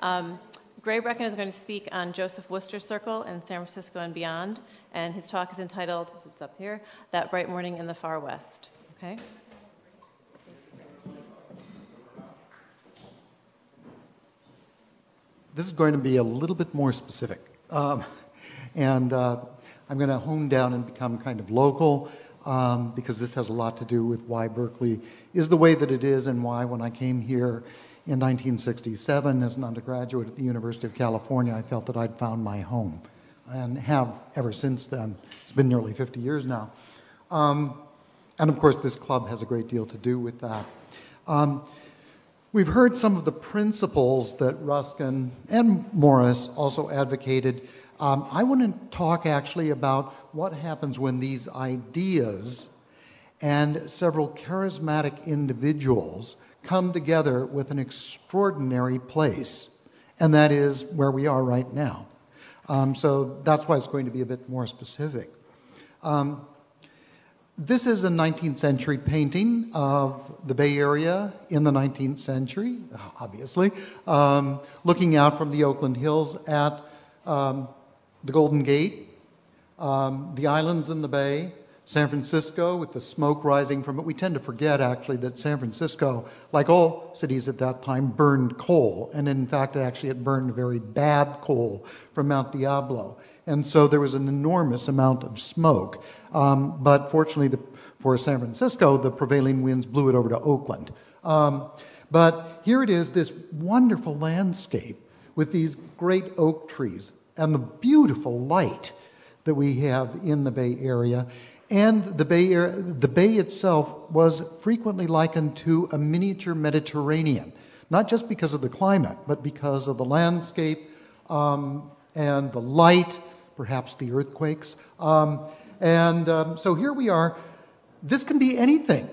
Gray Brecken is going to speak on Joseph Worcester Circle in San Francisco and beyond, and his talk is entitled, it's up here, That Bright Morning in the Far West. Okay? This is going to be a little bit more specific. I'm going to hone down and become kind of local because this has a lot to do with why Berkeley is the way that it is and why when I came here in 1967 as an undergraduate at the University of California, I felt that I'd found my home and have ever since then. It's been nearly 50 years now. And of course, this club has a great deal to do with that. We've heard some of the principles that Ruskin and Morris also advocated. I want to talk actually about what happens when these ideas and several charismatic individuals come together with an extraordinary place, and that is where we are right now. So that's why it's going to be a bit more specific. This is a 19th century painting of the Bay Area in the 19th century, obviously, looking out from the Oakland Hills at the Golden Gate, the islands in the Bay, San Francisco with the smoke rising from it. We tend to forget, actually, that San Francisco, like all cities at that time, burned coal. And in fact, it burned very bad coal from Mount Diablo. And so there was an enormous amount of smoke. But fortunately for San Francisco, the prevailing winds blew it over to Oakland. But here it is, this wonderful landscape with these great oak trees and the beautiful light that we have in the Bay Area. And the Bay itself was frequently likened to a miniature Mediterranean, not just because of the climate, but because of the landscape and the light, perhaps the earthquakes. So here we are. This can be anything.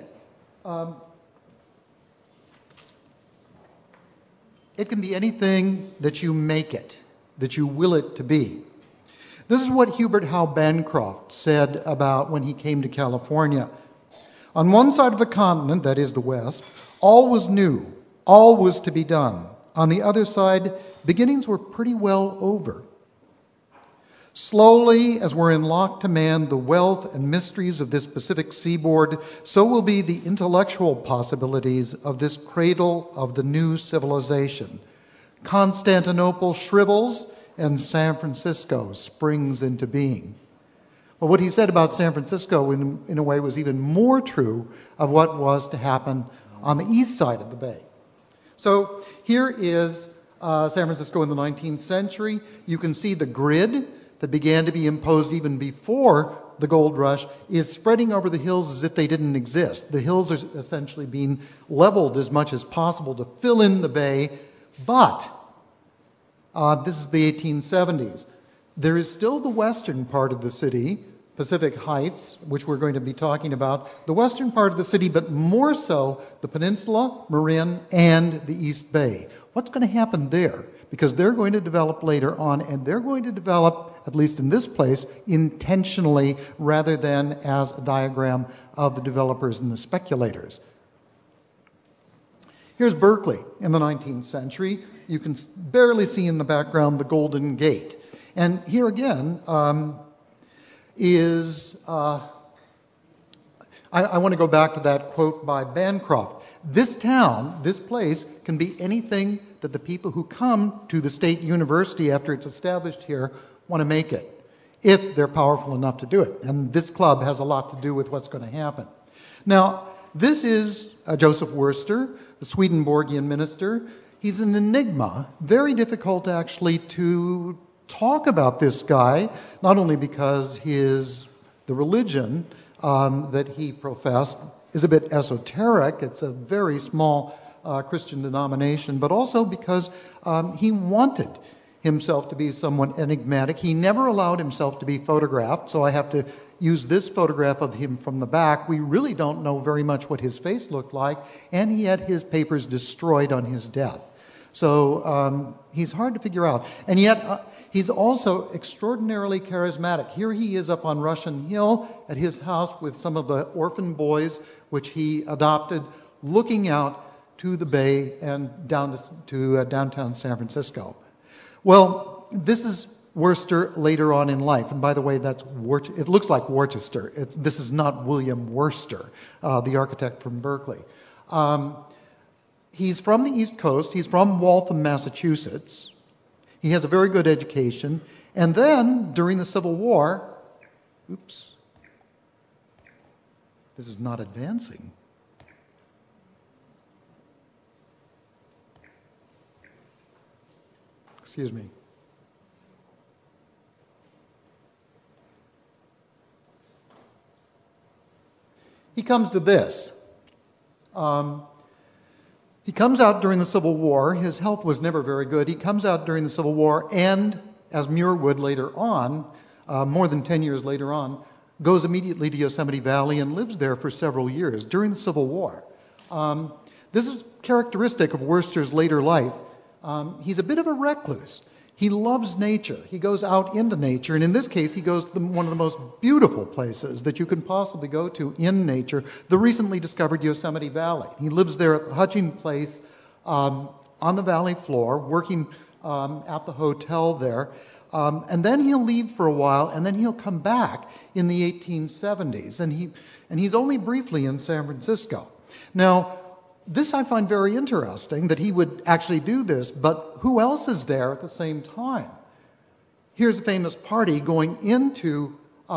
It can be anything that you make it, that you will it to be. This is what Hubert Howe Bancroft said about when he came to California. On one side of the continent, that is the West, all was new, all was to be done. On the other side, beginnings were pretty well over. Slowly, as we're unlocked to man the wealth and mysteries of this Pacific seaboard, so will be the intellectual possibilities of this cradle of the new civilization. Constantinople shrivels, and San Francisco springs into being. Well, what he said about San Francisco, in a way, was even more true of what was to happen on the east side of the bay. So here is San Francisco in the 19th century. You can see the grid that began to be imposed even before the gold rush is spreading over the hills as if they didn't exist. The hills are essentially being leveled as much as possible to fill in the bay, but this is the 1870s. There is still the western part of the city, Pacific Heights, which we're going to be talking about, the western part of the city, but more so the peninsula, Marin, and the East Bay. What's going to happen there? Because they're going to develop later on, and they're going to develop, at least in this place, intentionally rather than as a diagram of the developers and the speculators. Here's Berkeley in the 19th century. You can barely see in the background the Golden Gate. And here again I want to go back to that quote by Bancroft. This town, this place, can be anything that the people who come to the State University after it's established here want to make it, if they're powerful enough to do it. And this club has a lot to do with what's going to happen. Now, this is Joseph Worcester, the Swedenborgian minister. He's an enigma, very difficult actually to talk about this guy, not only because the religion that he professed is a bit esoteric, it's a very small Christian denomination, but also because he wanted himself to be somewhat enigmatic. He never allowed himself to be photographed, so I have to use this photograph of him from the back. We really don't know very much what his face looked like, and he had his papers destroyed on his death. So he's hard to figure out. And yet he's also extraordinarily charismatic. Here he is up on Russian Hill at his house with some of the orphan boys which he adopted, looking out to the Bay and down to downtown San Francisco. Well, this is Worcester later on in life. And by the way, it looks like Worcester. This is not William Worcester, the architect from Berkeley. He's from the East Coast. He's from Waltham, Massachusetts. He has a very good education. And then, during the Civil War, oops, this is not advancing. Excuse me. He comes to this. He comes out during the Civil War. His health was never very good. He comes out during the Civil War and, as Muir would later on, more than 10 years later on, goes immediately to Yosemite Valley and lives there for several years during the Civil War. This is characteristic of Worcester's later life. He's a bit of a recluse. He loves nature. He goes out into nature, and in this case, he goes to one of the most beautiful places that you can possibly go to in nature, the recently discovered Yosemite Valley. He lives there at the Hutching Place on the valley floor, working at the hotel there. And then he'll leave for a while, and then he'll come back in the 1870s, and he's only briefly in San Francisco. Now, this I find very interesting, that he would actually do this, but who else is there at the same time? Here's a famous party going into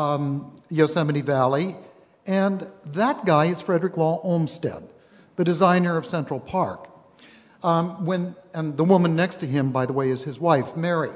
Yosemite Valley, and that guy is Frederick Law Olmsted, the designer of Central Park. And the woman next to him, by the way, is his wife, Mary.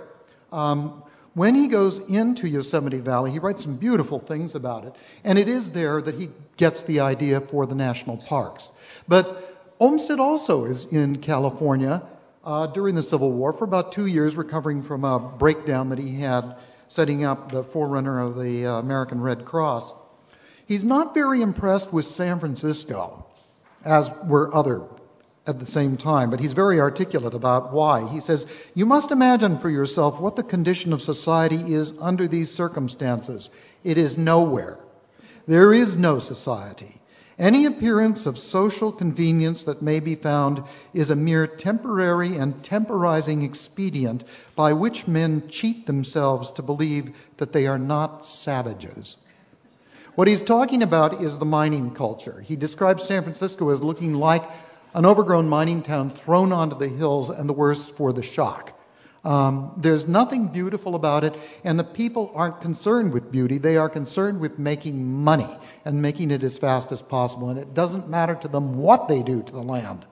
When he goes into Yosemite Valley, he writes some beautiful things about it, and it is there that he gets the idea for the national parks. But Olmsted also is in California during the Civil War for about 2 years, recovering from a breakdown that he had setting up the forerunner of the American Red Cross. He's not very impressed with San Francisco, as were other at the same time, but he's very articulate about why. He says, "You must imagine for yourself what the condition of society is under these circumstances. It is nowhere. There is no society. Any appearance of social convenience that may be found is a mere temporary and temporizing expedient by which men cheat themselves to believe that they are not savages." What he's talking about is the mining culture. He describes San Francisco as looking like an overgrown mining town thrown onto the hills, and the worse for the shock. There's nothing beautiful about it, and the people aren't concerned with beauty. They are concerned with making money and making it as fast as possible, and it doesn't matter to them what they do to the land.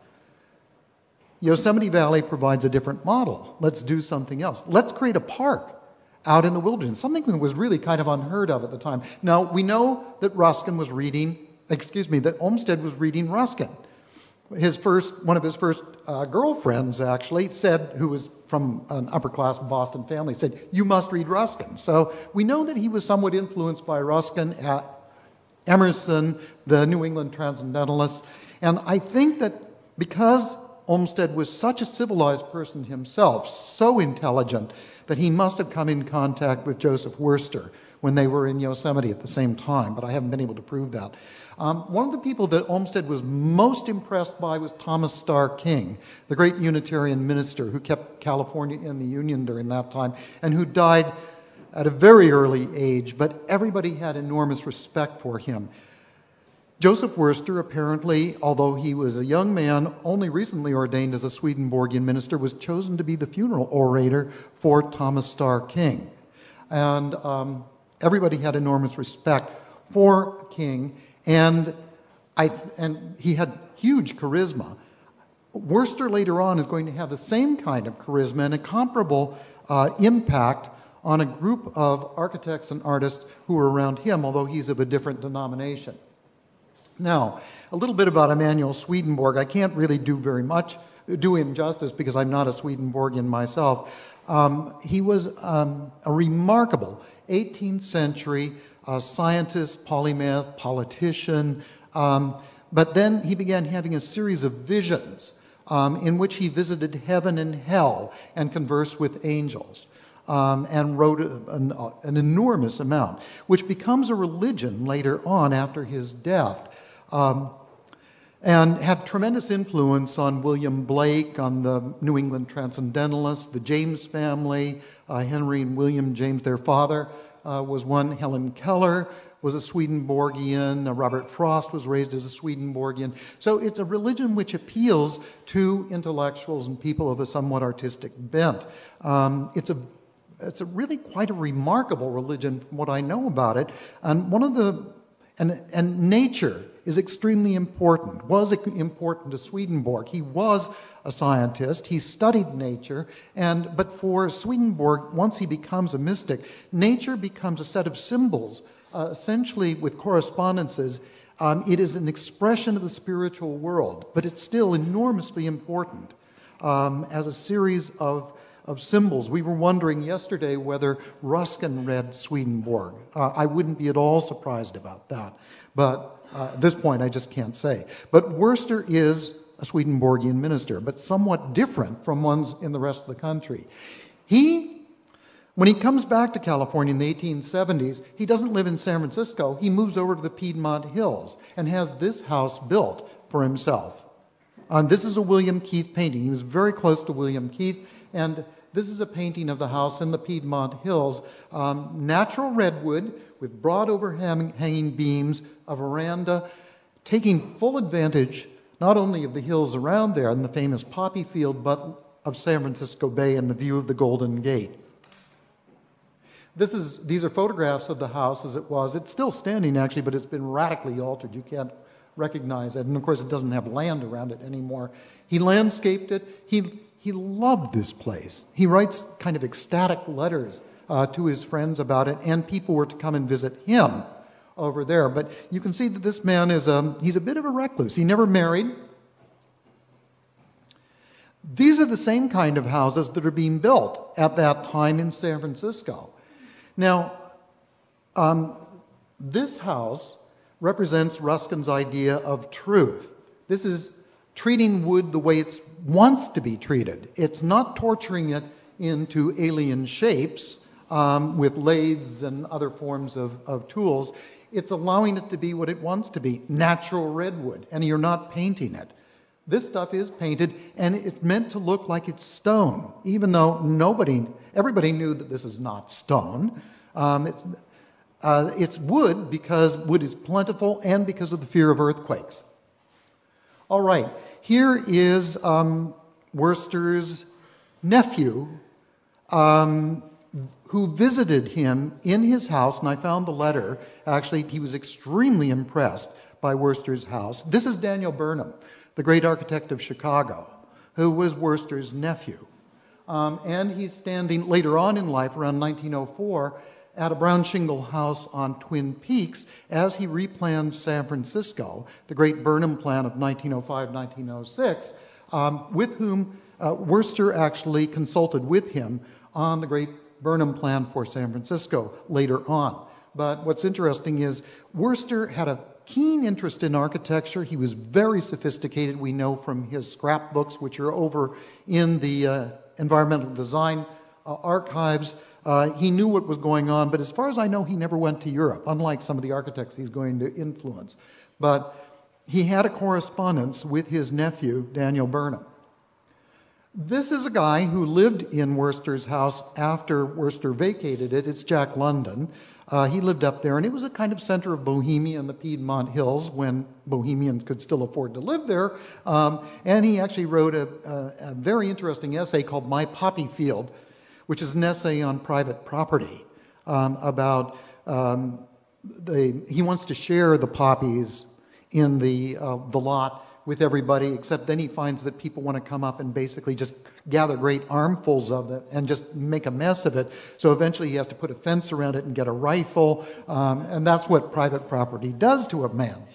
Yosemite Valley provides a different model. Let's do something else. Let's create a park out in the wilderness, something that was really kind of unheard of at the time. Now, we know that that Olmsted was reading Ruskin. One of his first girlfriends, actually, who was from an upper-class Boston family, said, "You must read Ruskin." So we know that he was somewhat influenced by Ruskin, Emerson, the New England Transcendentalists. And I think that because Olmsted was such a civilized person himself, so intelligent, that he must have come in contact with Joseph Worcester when they were in Yosemite at the same time, but I haven't been able to prove that. One of the people that Olmsted was most impressed by was Thomas Starr King, the great Unitarian minister who kept California in the Union during that time, and who died at a very early age, but everybody had enormous respect for him. Joseph Worcester, apparently, although he was a young man, only recently ordained as a Swedenborgian minister, was chosen to be the funeral orator for Thomas Starr King. And everybody had enormous respect for King, and he had huge charisma. Worcester later on is going to have the same kind of charisma and a comparable impact on a group of architects and artists who were around him, although he's of a different denomination. Now, a little bit about Emanuel Swedenborg. I can't really do him justice because I'm not a Swedenborgian myself. He was a remarkable 18th century scientist, polymath, politician, but then he began having a series of visions in which he visited heaven and hell and conversed with angels. And wrote an enormous amount, which becomes a religion later on after his death. and had tremendous influence on William Blake, on the New England Transcendentalists, the James family, Henry and William James, their father, was one. Helen Keller was a Swedenborgian. Robert Frost was raised as a Swedenborgian. So it's a religion which appeals to intellectuals and people of a somewhat artistic bent. It's a really quite a remarkable religion from what I know about it. And nature is extremely important, was important to Swedenborg. He was a scientist, he studied nature, but for Swedenborg, once he becomes a mystic, nature becomes a set of symbols, essentially with correspondences. It is an expression of the spiritual world, but it's still enormously important as a series of symbols. We were wondering yesterday whether Ruskin read Swedenborg. I wouldn't be at all surprised about that, but at this point I just can't say. But Worcester is a Swedenborgian minister, but somewhat different from ones in the rest of the country. When he comes back to California in the 1870s, he doesn't live in San Francisco. He moves over to the Piedmont Hills and has this house built for himself. This is a William Keith painting. He was very close to William Keith, and this is a painting of the house in the Piedmont Hills. Natural redwood with broad overhanging beams, a veranda, taking full advantage not only of the hills around there and the famous poppy field, but of San Francisco Bay and the view of the Golden Gate. These are photographs of the house as it was. It's still standing, actually, but it's been radically altered. You can't recognize it. And, of course, it doesn't have land around it anymore. He landscaped it. He loved this place. He writes kind of ecstatic letters to his friends about it, and people were to come and visit him over there. But you can see that this man he's a bit of a recluse. He never married. These are the same kind of houses that are being built at that time in San Francisco. Now, this house represents Ruskin's idea of truth. This is treating wood the way it wants to be treated. It's not torturing it into alien shapes with lathes and other forms of tools. It's allowing it to be what it wants to be, natural redwood, and you're not painting it. This stuff is painted, and it's meant to look like it's stone, even though everybody knew that this is not stone. It's wood because wood is plentiful and because of the fear of earthquakes. All right, here is Worcester's nephew who visited him in his house, and I found the letter. Actually, he was extremely impressed by Worcester's house. This is Daniel Burnham, the great architect of Chicago, who was Worcester's nephew. And he's standing later on in life, around 1904, at a brown shingle house on Twin Peaks as he replans San Francisco, the great Burnham plan of 1905-1906, with whom Worcester actually consulted with him on the great Burnham plan for San Francisco later on. But what's interesting is Worcester had a keen interest in architecture. He was very sophisticated, we know from his scrapbooks, which are over in the environmental design archives. He knew what was going on, but as far as I know, he never went to Europe, unlike some of the architects he's going to influence. But he had a correspondence with his nephew, Daniel Burnham. This is a guy who lived in Worcester's house after Worcester vacated it. It's Jack London. He lived up there, and it was a kind of center of Bohemia in the Piedmont Hills when Bohemians could still afford to live there. And he actually wrote a very interesting essay called My Poppy Field, which is an essay on private property about he wants to share the poppies in the lot with everybody, except then he finds that people want to come up and basically just gather great armfuls of it and just make a mess of it. So eventually he has to put a fence around it and get a rifle, and that's what private property does to a man.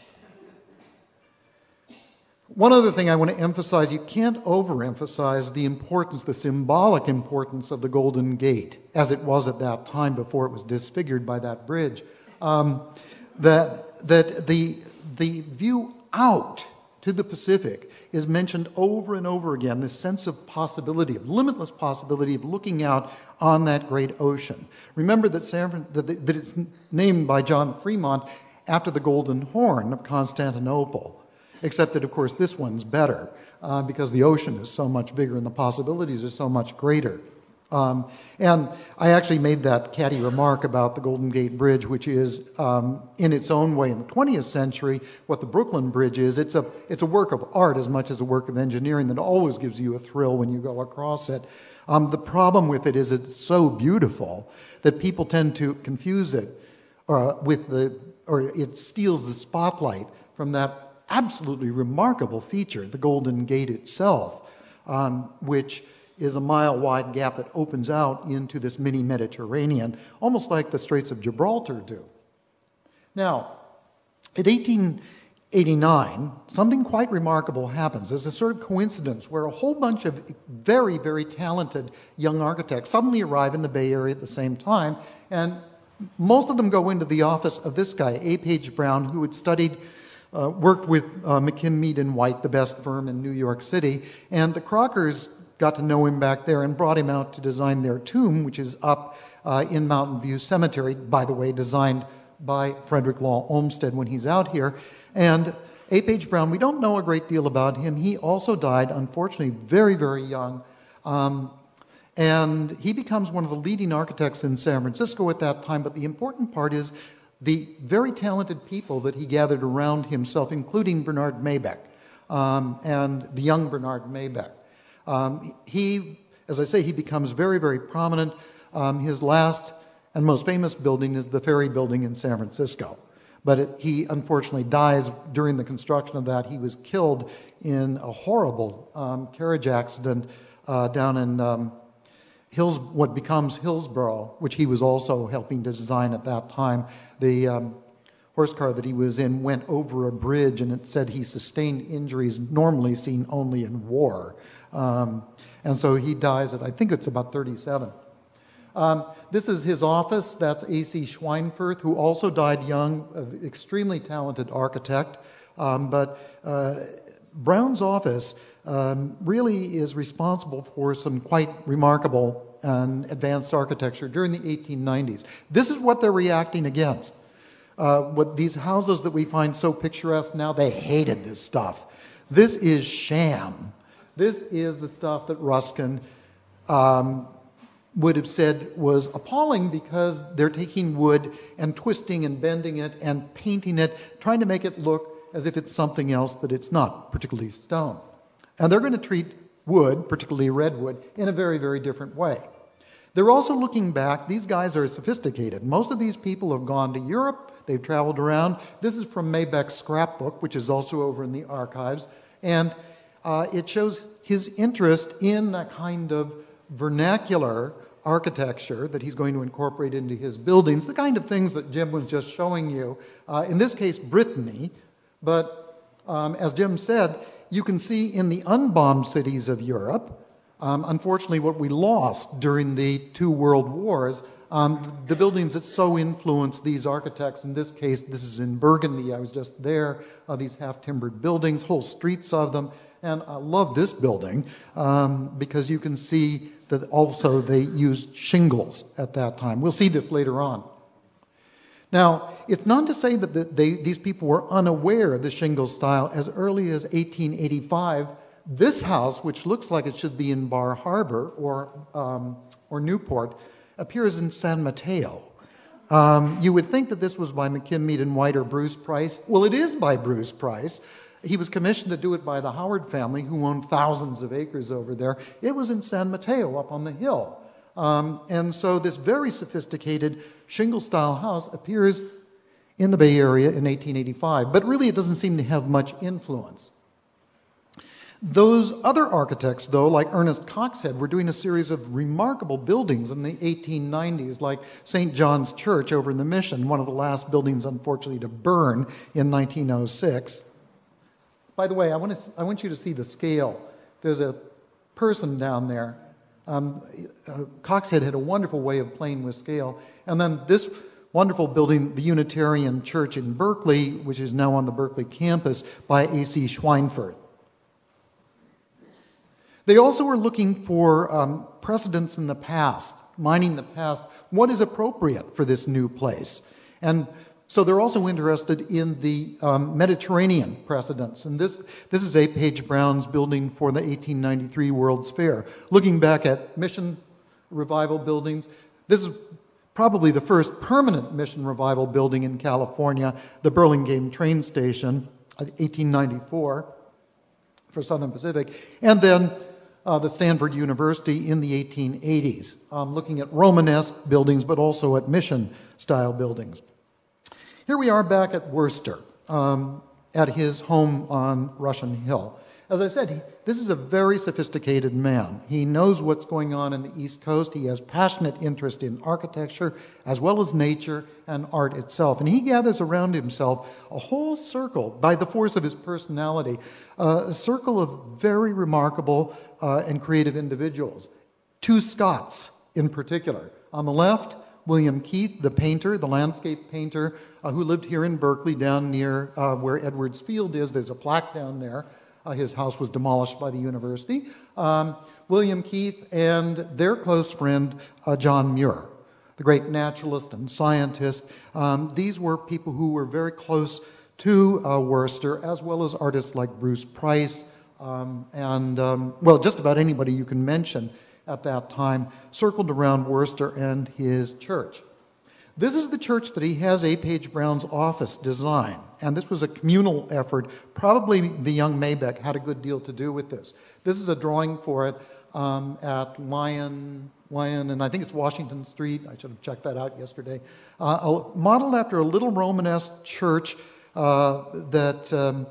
One other thing I want to emphasize, you can't overemphasize the importance, the symbolic importance of the Golden Gate, as it was at that time before it was disfigured by that bridge. That the view out to the Pacific is mentioned over and over again, this sense of possibility, of limitless possibility of looking out on that great ocean. Remember that that it's named by John Fremont after the Golden Horn of Constantinople. except that, of course, this one's better because the ocean is so much bigger and the possibilities are so much greater. And I actually made that catty remark about the Golden Gate Bridge, which is, in its own way, in the 20th century, what the Brooklyn Bridge is. It's a work of art as much as a work of engineering that always gives you a thrill when you go across it. The problem with it is it's so beautiful that people tend to confuse it or it steals the spotlight from that absolutely remarkable feature, the Golden Gate itself, which is a mile-wide gap that opens out into this mini-Mediterranean, almost like the Straits of Gibraltar do. Now, in 1889, something quite remarkable happens. There's a sort of coincidence where a whole bunch of very, very talented young architects suddenly arrive in the Bay Area at the same time, and most of them go into the office of this guy, A. Page Brown, who had worked with McKim, Mead & White, the best firm in New York City, and the Crockers got to know him back there and brought him out to design their tomb, which is up in Mountain View Cemetery, by the way, designed by Frederick Law Olmsted when he's out here. And A. Page Brown, we don't know a great deal about him. He also died, unfortunately, very, very young. And he becomes one of the leading architects in San Francisco at that time. But the important part is the very talented people that he gathered around himself, including Bernard Maybeck, and the young Bernard Maybeck. He, as I say, he becomes very, very prominent. His last and most famous building is the Ferry Building in San Francisco. But he unfortunately dies during the construction of that. He was killed in a horrible carriage accident down in what becomes Hillsborough, which he was also helping to design at that time. The horse car that he was in went over a bridge, and it said he sustained injuries normally seen only in war. And so he dies at, I think it's about 37. This is his office. That's A.C. Schweinfurth, who also died young, an extremely talented architect. But Brown's office really is responsible for some quite remarkable and advanced architecture during the 1890s. This is what they're reacting against. What these houses that we find so picturesque now, they hated this stuff. This is sham. This is the stuff that Ruskin would have said was appalling because they're taking wood and twisting and bending it and painting it, trying to make it look as if it's something else that it's not, particularly stone. And they're going to treat wood, particularly redwood, in a very, very different way. They're also looking back. These guys are sophisticated. Most of these people have gone to Europe. They've traveled around. This is from Maybeck's scrapbook, which is also over in the archives. And it shows his interest in that kind of vernacular architecture that he's going to incorporate into his buildings, the kind of things that Jim was just showing you. In this case, Brittany. But as Jim said, you can see in the unbombed cities of Europe, unfortunately what we lost during the two world wars, the buildings that so influenced these architects. In this case, this is in Burgundy. I was just there. These half-timbered buildings, whole streets of them. And I love this building because you can see that also they used shingles at that time. We'll see this later on. Now, it's not to say that these people were unaware of the shingle style. As early as 1885, this house, which looks like it should be in Bar Harbor or Newport, appears in San Mateo. You would think that this was by McKim, Mead & White or Bruce Price. Well, it is by Bruce Price. He was commissioned to do it by the Howard family, who owned thousands of acres over there. It was in San Mateo, up on the hill. And so this very sophisticated shingle-style house appears in the Bay Area in 1885. But really, it doesn't seem to have much influence. Those other architects, though, like Ernest Coxhead, were doing a series of remarkable buildings in the 1890s, like St. John's Church over in the Mission, one of the last buildings, unfortunately, to burn in 1906. By the way, I want you to see the scale. There's a person down there. Coxhead had a wonderful way of playing with scale. And then this wonderful building, the Unitarian Church in Berkeley, which is now on the Berkeley campus, by A.C. Schweinfurth. They also were looking for precedents in the past, mining the past. What is appropriate for this new place? And So they're also interested in the Mediterranean precedents. And this is A. Page Brown's building for the 1893 World's Fair. Looking back at mission revival buildings, this is probably the first permanent mission revival building in California, the Burlingame train station, 1894 for Southern Pacific. And then the Stanford University in the 1880s, looking at Romanesque buildings, but also at mission-style buildings. Here we are back at Worcester, at his home on Russian Hill. As I said, this is a very sophisticated man. He knows what's going on in the East Coast. He has passionate interest in architecture, as well as nature and art itself. And he gathers around himself a whole circle, by the force of his personality, a circle of very remarkable and creative individuals. Two Scots in particular. On the left, William Keith, the painter, the landscape painter, who lived here in Berkeley down near where Edwards Field is. There's a plaque down there. His house was demolished by the university. William Keith and their close friend, John Muir, the great naturalist and scientist. These were people who were very close to Worcester, as well as artists like Bruce Price and just about anybody you can mention at that time circled around Worcester and his church. This is the church that he has A. Page Brown's office design, and this was a communal effort. Probably the young Maybeck had a good deal to do with this. This is a drawing for it at Lyon, and I think it's Washington Street. I should have checked that out yesterday. Modeled after a little Romanesque church that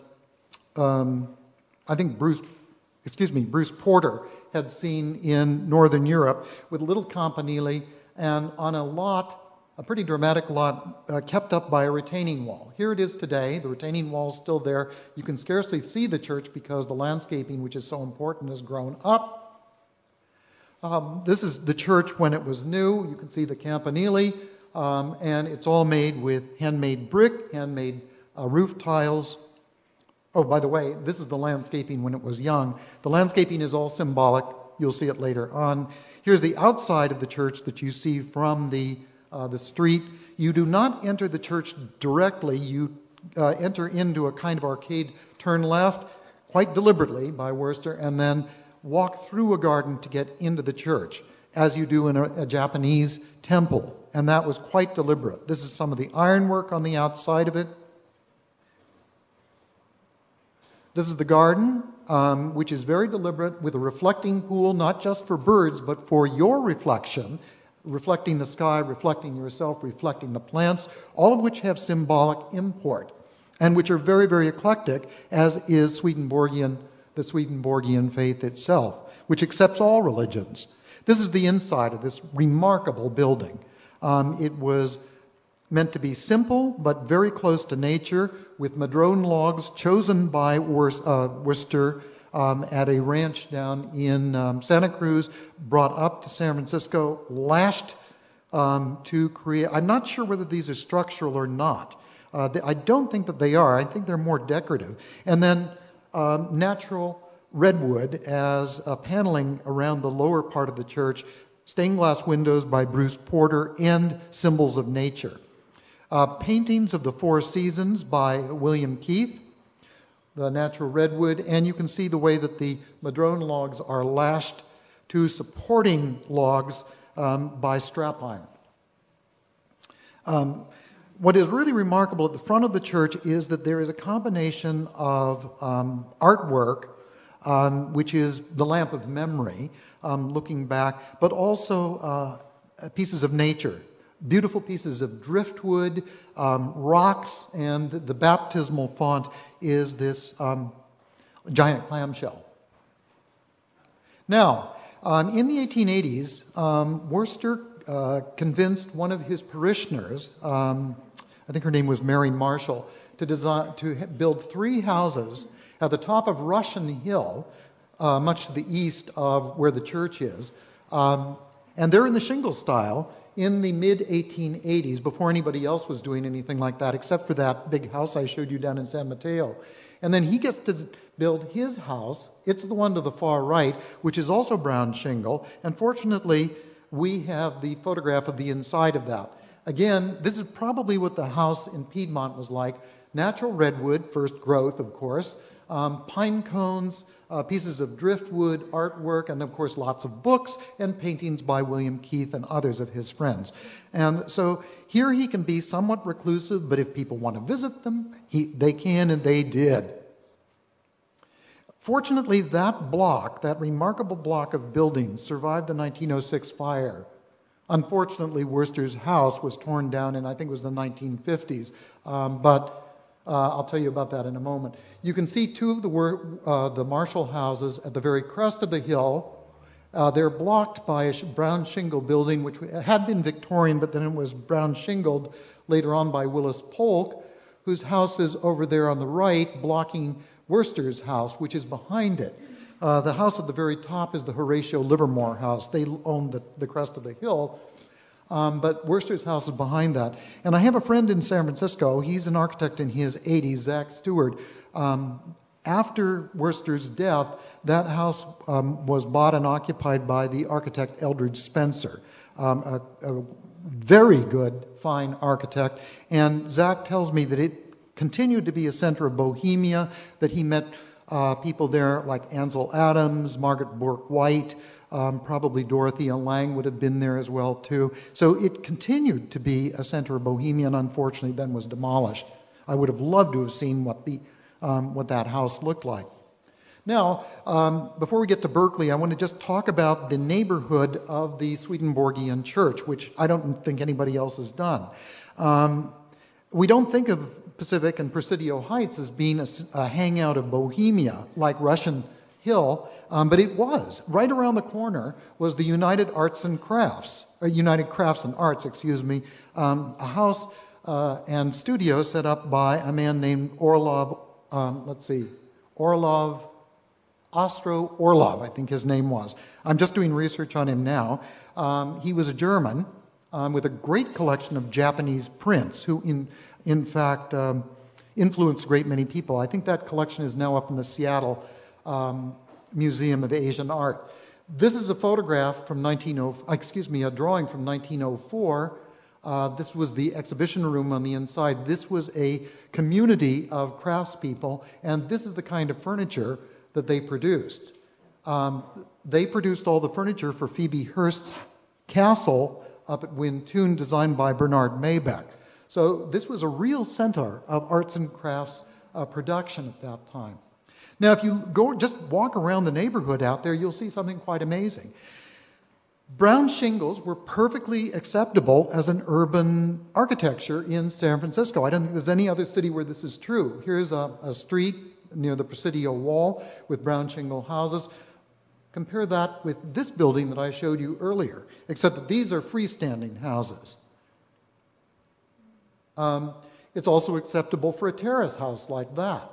I think Bruce Porter had seen in Northern Europe, with a little campanile and on a pretty dramatic lot kept up by a retaining wall. Here it is today. The retaining wall is still there. You can scarcely see the church because the landscaping, which is so important, has grown up. This is the church when it was new. You can see the campanile, and it's all made with handmade brick, handmade roof tiles. Oh, by the way, this is the landscaping when it was young. The landscaping is all symbolic. You'll see it later on. Here's the outside of the church that you see from the street. You do not enter the church directly. You enter into a kind of arcade, turn left, quite deliberately by Worcester, and then walk through a garden to get into the church, as you do in a Japanese temple. And that was quite deliberate. This is some of the ironwork on the outside of it. This is the garden, which is very deliberate, with a reflecting pool, not just for birds, but for your reflection, reflecting the sky, reflecting yourself, reflecting the plants, all of which have symbolic import, and which are very, very eclectic, as is the Swedenborgian faith itself, which accepts all religions. This is the inside of this remarkable building. It was meant to be simple, but very close to nature, with madrone logs chosen by Worcester at a ranch down in Santa Cruz, brought up to San Francisco, lashed to create. I'm not sure whether these are structural or not. I don't think that they are. I think they're more decorative. And then natural redwood as paneling around the lower part of the church, stained glass windows by Bruce Porter, and symbols of nature. Paintings of the Four Seasons by William Keith, the natural redwood, and you can see the way that the madrone logs are lashed to supporting logs by strap iron. What is really remarkable at the front of the church is that there is a combination of artwork, which is the lamp of memory, looking back, but also pieces of nature. Beautiful pieces of driftwood, rocks, and the baptismal font is this giant clamshell. Now, in the 1880s, Worcester convinced one of his parishioners, I think her name was Mary Marshall, to build 3 houses at the top of Russian Hill, much to the east of where the church is. And they're in the shingle style in the mid-1880s, before anybody else was doing anything like that, except for that big house I showed you down in San Mateo. And then he gets to build his house. It's the one to the far right, which is also brown shingle. And fortunately, we have the photograph of the inside of that. Again, this is probably what the house in Piedmont was like. Natural redwood, first growth, of course, pine cones, pieces of driftwood, artwork, and of course lots of books and paintings by William Keith and others of his friends. And so here he can be somewhat reclusive, but if people want to visit them, they can, and they did. Fortunately, that block, that remarkable block of buildings, survived the 1906 fire. Unfortunately, Worcester's house was torn down in, I think it was the 1950s, but I'll tell you about that in a moment. You can see two of the Marshall houses at the very crest of the hill. They're blocked by a brown shingle building, which had been Victorian, but then it was brown shingled later on by Willis Polk, whose house is over there on the right, blocking Worcester's house, which is behind it. The house at the very top is the Horatio Livermore house. They own the crest of the hill. But Worcester's house is behind that. And I have a friend in San Francisco. He's an architect in his 80s, Zach Stewart. After Worcester's death, that house was bought and occupied by the architect Eldridge Spencer, a very good, fine architect. And Zach tells me that it continued to be a center of Bohemia, that he met people there like Ansel Adams, Margaret Bourke-White, probably Dorothea Lange would have been there as well too. So it continued to be a center of Bohemia, and unfortunately then was demolished. I would have loved to have seen what that house looked like. Now, before we get to Berkeley, I want to just talk about the neighborhood of the Swedenborgian Church, which I don't think anybody else has done. We don't think of Pacific and Presidio Heights as being a hangout of Bohemia, like Russian Hill, but it was. Right around the corner was the United Crafts and Arts, a house and studio set up by a man named Orlov Ostro Orlov, I think his name was. I'm just doing research on him now. He was a German with a great collection of Japanese prints who, in fact, influenced a great many people. I think that collection is now up in the Seattle Museum of Asian Art. This is a photograph from a drawing from 1904. This was the exhibition room on the inside. This was a community of craftspeople, and this is the kind of furniture that they produced. They produced all the furniture for Phoebe Hearst's castle up at Wyntoun, designed by Bernard Maybeck. So this was a real center of arts and crafts production at that time. Now, if you just walk around the neighborhood out there, you'll see something quite amazing. Brown shingles were perfectly acceptable as an urban architecture in San Francisco. I don't think there's any other city where this is true. Here's a street near the Presidio Wall with brown shingle houses. Compare that with this building that I showed you earlier, except that these are freestanding houses. It's also acceptable for a terrace house like that.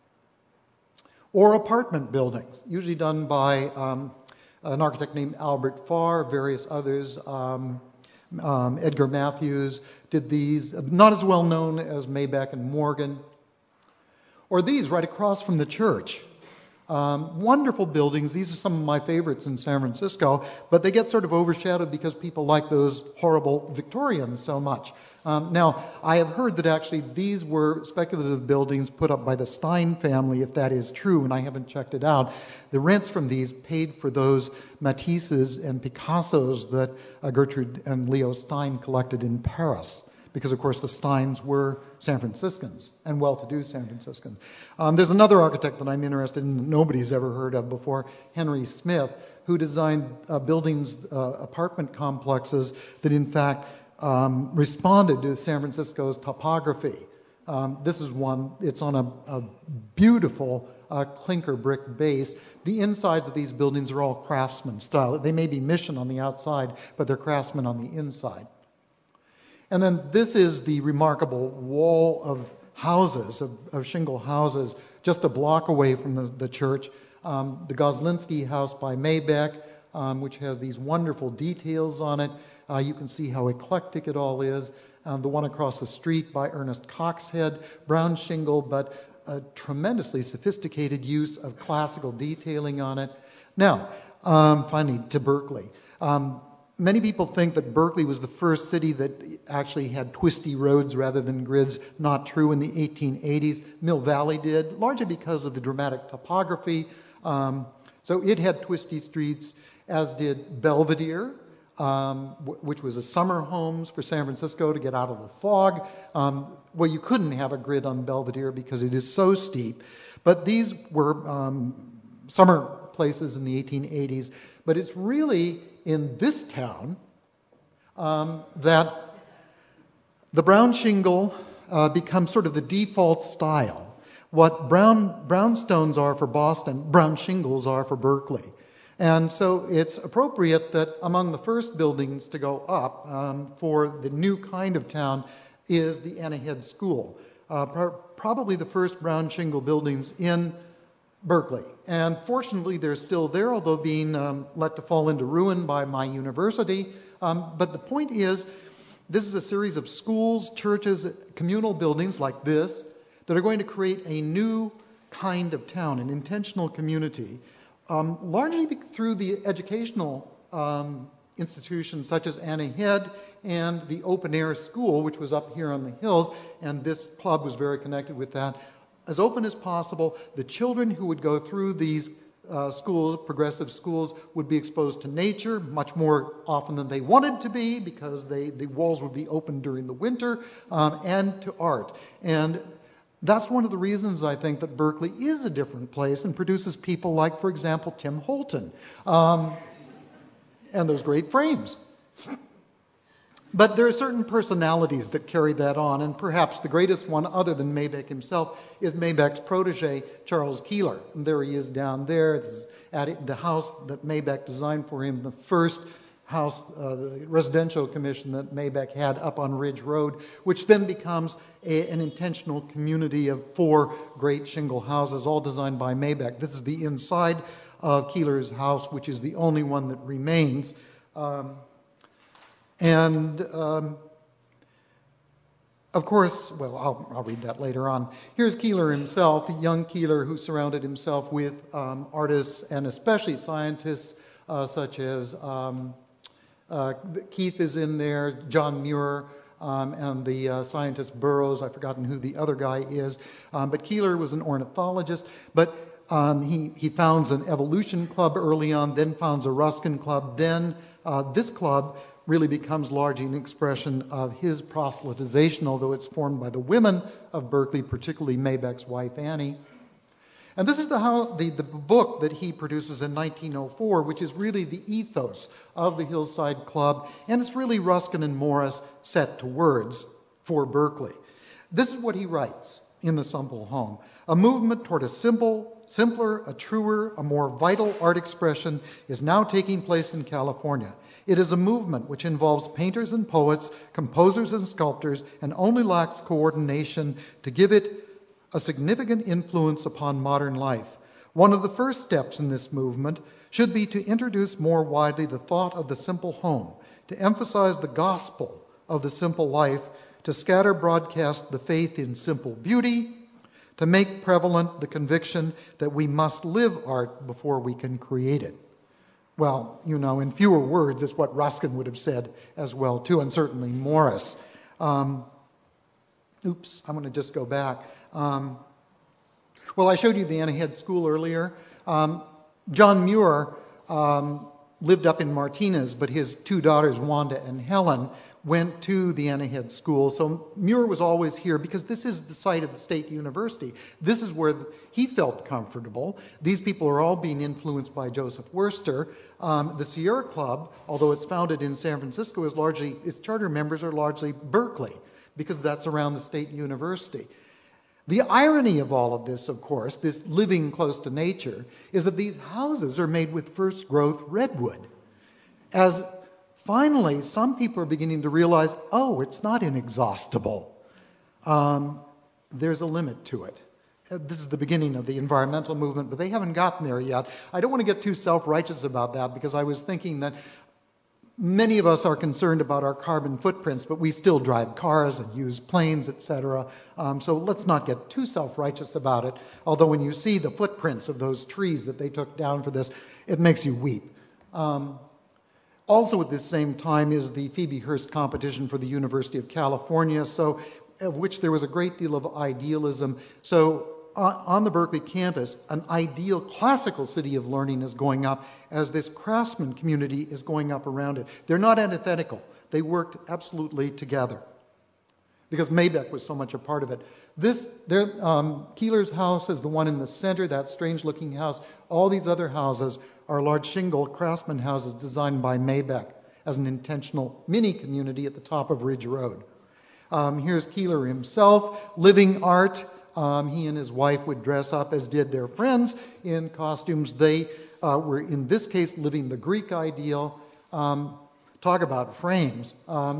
Or apartment buildings, usually done by an architect named Albert Farr, various others. Edgar Matthews did these, not as well known as Maybeck and Morgan. Or these right across from the church. Wonderful buildings. These are some of my favorites in San Francisco, but they get sort of overshadowed because people like those horrible Victorians so much. Now, I have heard that actually these were speculative buildings put up by the Stein family, if that is true, and I haven't checked it out. The rents from these paid for those Matisses and Picassos that Gertrude and Leo Stein collected in Paris, because, of course, the Steins were San Franciscans, and well-to-do San Franciscans. There's another architect that I'm interested in that nobody's ever heard of before, Henry Smith, who designed buildings, apartment complexes that, in fact, responded to San Francisco's topography. This is one. It's on a beautiful clinker brick base. The insides of these buildings are all craftsman style. They may be mission on the outside, but they're craftsmen on the inside. And then this is the remarkable wall of houses, of shingle houses, just a block away from the church. The Goslinski House by Maybeck, which has these wonderful details on it. You can see how eclectic it all is. The one across the street by Ernest Coxhead, brown shingle, but a tremendously sophisticated use of classical detailing on it. Now, finally, to Berkeley. Many people think that Berkeley was the first city that actually had twisty roads rather than grids. Not true. In the 1880s, Mill Valley did, largely because of the dramatic topography. So it had twisty streets, as did Belvedere, which was a summer homes for San Francisco to get out of the fog. Well, you couldn't have a grid on Belvedere because it is so steep. But these were summer places in the 1880s. But it's really in this town that the brown shingle becomes sort of the default style. What brownstones are for Boston, brown shingles are for Berkeley. And so it's appropriate that among the first buildings to go up for the new kind of town is the Anna Head School, probably the first brown shingle buildings in Berkeley. And fortunately, they're still there, although being let to fall into ruin by my university. But the point is, this is a series of schools, churches, communal buildings like this that are going to create a new kind of town, an intentional community, largely through the educational institutions such as Anna Head and the open air school, which was up here on the hills, and this club was very connected with that. As open as possible, the children who would go through these schools, progressive schools, would be exposed to nature much more often than they wanted to be because the walls would be open during the winter, and to art. And that's one of the reasons I think that Berkeley is a different place and produces people like, for example, Tim Holton, and those great frames. But there are certain personalities that carry that on, and perhaps the greatest one, other than Maybeck himself, is Maybeck's protege, Charles Keeler. And there he is down there. This is at the house that Maybeck designed for him, the first house, the residential commission that Maybeck had up on Ridge Road, which then becomes an intentional community of 4 great shingle houses, all designed by Maybeck. This is the inside of Keeler's house, which is the only one that remains. Of course, well, I'll read that later on. Here's Keeler himself, the young Keeler who surrounded himself with artists and especially scientists such as Keith is in there, John Muir, and the scientist Burroughs. I've forgotten who the other guy is. But Keeler was an ornithologist, but he founds an evolution club early on, then founds a Ruskin club, then this club really becomes largely an expression of his proselytization, although it's formed by the women of Berkeley, particularly Maybeck's wife, Annie. And this is the book that he produces in 1904, which is really the ethos of the Hillside Club, and it's really Ruskin and Morris set to words for Berkeley. This is what he writes in The Simple Home. A movement toward a simpler, a truer, a more vital art expression is now taking place in California. It is a movement which involves painters and poets, composers and sculptors, and only lacks coordination to give it a significant influence upon modern life. One of the first steps in this movement should be to introduce more widely the thought of the simple home, to emphasize the gospel of the simple life, to scatter broadcast the faith in simple beauty, to make prevalent the conviction that we must live art before we can create it. Well, you know, in fewer words, it's what Ruskin would have said as well, too, and certainly Morris. I'm going to just go back. Well, I showed you the Anna Head School earlier. John Muir lived up in Martinez, but his 2 daughters, Wanda and Helen, went to the Anna Head School. So Muir was always here because this is the site of the State University. This is where he felt comfortable. These people are all being influenced by Joseph Worster. The Sierra Club, although it's founded in San Francisco, its charter members are largely Berkeley because that's around the State University. The irony of all of this, of course, this living close to nature, is that these houses are made with first growth redwood. As finally, some people are beginning to realize, oh, it's not inexhaustible. There's a limit to it. This is the beginning of the environmental movement, but they haven't gotten there yet. I don't want to get too self-righteous about that because I was thinking that many of us are concerned about our carbon footprints, but we still drive cars and use planes, etc. So let's not get too self-righteous about it. Although when you see the footprints of those trees that they took down for this, it makes you weep. Also at this same time is the Phoebe Hearst competition for the University of California, so of which there was a great deal of idealism. So on the Berkeley campus, an ideal classical city of learning is going up as this craftsman community is going up around it. They're not antithetical. They worked absolutely together because Mabeck was so much a part of it. Keeler's house is the one in the center, that strange-looking house. All these other houses are large shingle craftsman houses designed by Mabeck as an intentional mini-community at the top of Ridge Road. Here's Keeler himself, living art. He and his wife would dress up, as did their friends, in costumes. They were, in this case, living the Greek ideal. Talk about frames.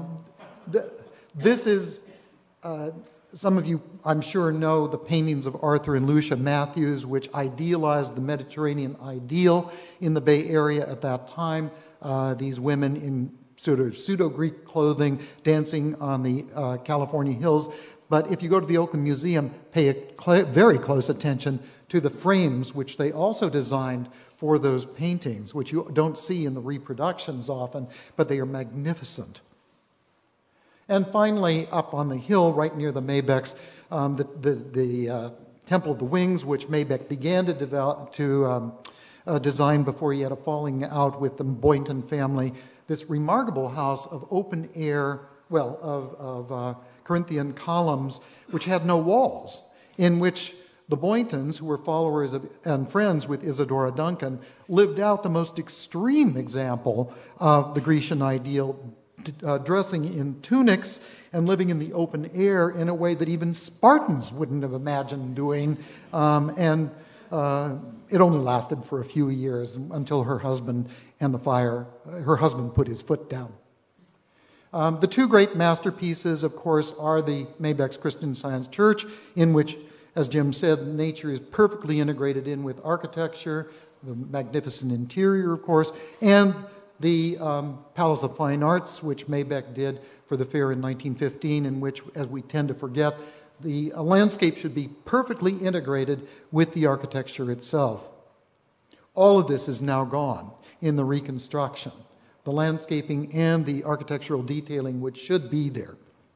This is, some of you, I'm sure, know the paintings of Arthur and Lucia Matthews, which idealized the Mediterranean ideal in the Bay Area at that time. These women in pseudo-Greek clothing dancing on the California hills. But if you go to the Oakland Museum, pay very close attention to the frames which they also designed for those paintings, which you don't see in the reproductions often, but they are magnificent. And finally, up on the hill, right near the Mabecks, the Temple of the Wings, which Mabeck began to design before he had a falling out with the Boynton family. This remarkable house of open air, of Corinthian columns, which had no walls, in which the Boyntons, who were followers of, and friends with Isadora Duncan, lived out the most extreme example of the Grecian ideal, dressing in tunics and living in the open air in a way that even Spartans wouldn't have imagined doing. It only lasted for a few years until her husband put his foot down. The two great masterpieces, of course, are the Mabeck's Christian Science Church, in which, as Jim said, nature is perfectly integrated in with architecture, the magnificent interior, of course, and the Palace of Fine Arts, which Mabeck did for the fair in 1915, in which, as we tend to forget, the landscape should be perfectly integrated with the architecture itself. All of this is now gone in the reconstruction. The landscaping and the architectural detailing which should be there.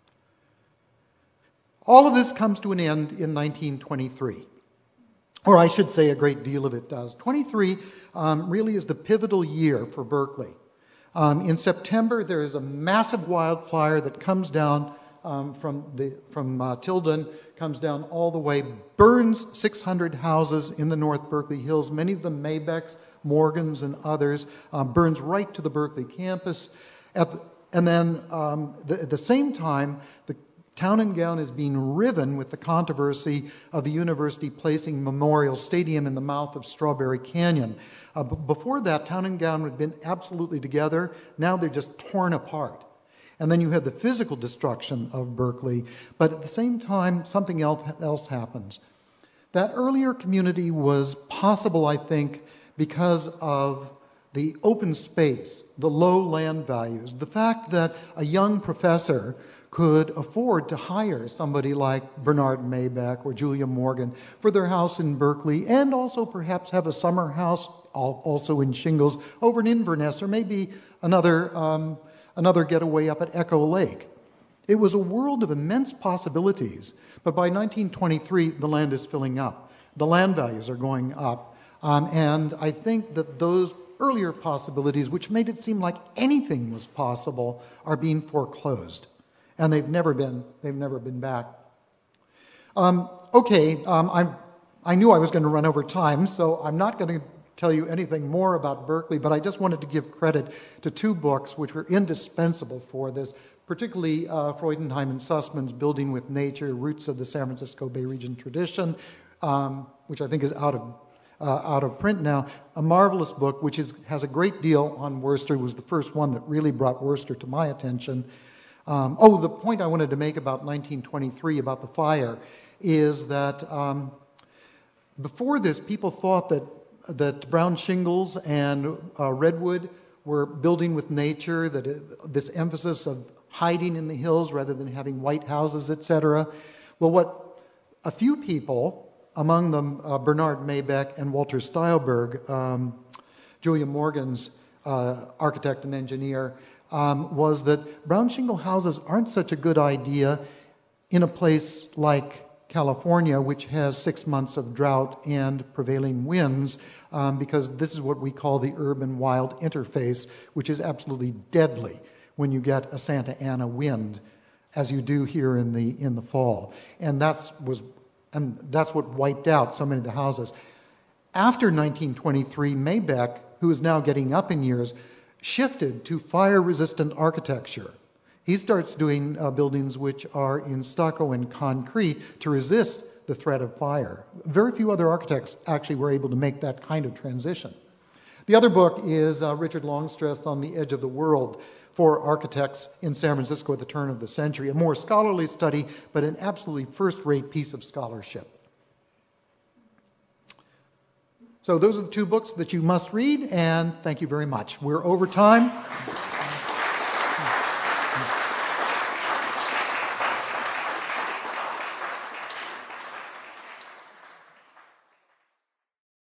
All of this comes to an end in 1923. Or I should say a great deal of it does. 23 really is the pivotal year for Berkeley. In September, there is a massive wildfire that comes down from Tilden, comes down all the way, burns 600 houses in the North Berkeley Hills, many of them Mabecks, Morgans, and others, burns right to the Berkeley campus. At the same time, the Town and Gown is being riven with the controversy of the university placing Memorial Stadium in the mouth of Strawberry Canyon. Before that, Town and Gown had been absolutely together. Now they're just torn apart. And then you have the physical destruction of Berkeley. But at the same time, something else happens. That earlier community was possible, I think, because of the open space, the low land values, the fact that a young professor could afford to hire somebody like Bernard Mabeck or Julia Morgan for their house in Berkeley, and also perhaps have a summer house also in Shingles over in Inverness, or maybe another getaway up at Echo Lake. It was a world of immense possibilities, but by 1923, the land is filling up. The land values are going up, and I think that those earlier possibilities, which made it seem like anything was possible, are being foreclosed. And they've never been back. I knew I was going to run over time, so I'm not going to tell you anything more about Berkeley, but I just wanted to give credit to two books which were indispensable for this, particularly Freudenheim and Sussman's Building with Nature, Roots of the San Francisco Bay Region Tradition, which I think is out of print now. A marvelous book which has a great deal on Worcester. It was the first one that really brought Worcester to my attention. The point I wanted to make about 1923, about the fire, is that before this, people thought that brown shingles and redwood were building with nature, that this emphasis of hiding in the hills rather than having white houses, etc. Well, what a few people, among them Bernard Mabeck and Walter Stylberg, Julia Morgan's architect and engineer, was that brown shingle houses aren't such a good idea in a place like California, which has 6 months of drought and prevailing winds, because this is what we call the urban-wild interface, which is absolutely deadly when you get a Santa Ana wind, as you do here in the fall. And that's what wiped out so many of the houses. After 1923, Maybeck, who is now getting up in years, shifted to fire-resistant architecture. He starts doing buildings which are in stucco and concrete to resist the threat of fire. Very few other architects actually were able to make that kind of transition. The other book is Richard Longstreth's On the Edge of the World for Architects in San Francisco at the turn of the century, a more scholarly study, but an absolutely first-rate piece of scholarship. So those are the two books that you must read, and thank you very much. We're over time.